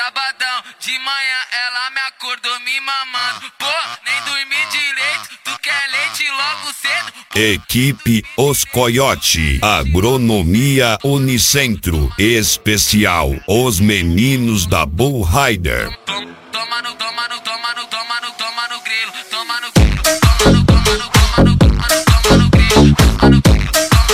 sabadão, de manhã ela me acordou me mamando. Pô, nem dormi direito, tu quer leite logo cedo. Equipe Os Coiote, Agronomia Unicentro, especial Os Meninos da Bull Rider. Toma no grilo, toma no grilo, toma no grilo, toma no grilo, toma no grilo.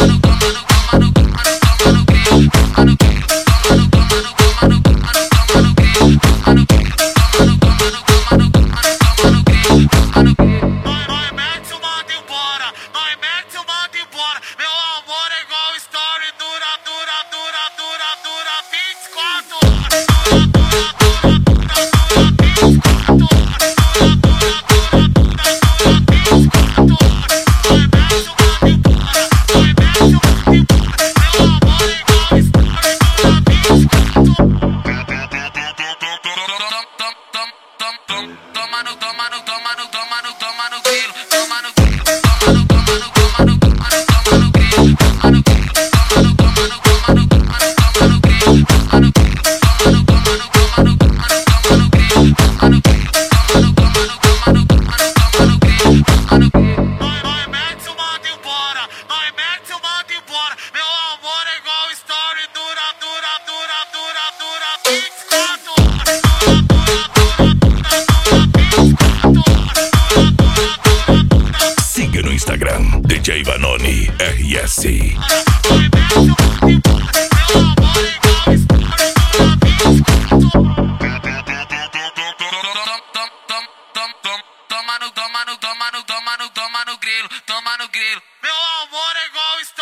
Siga no Instagram, DJ Vanoni RS. Toma no grilo, meu amor é igual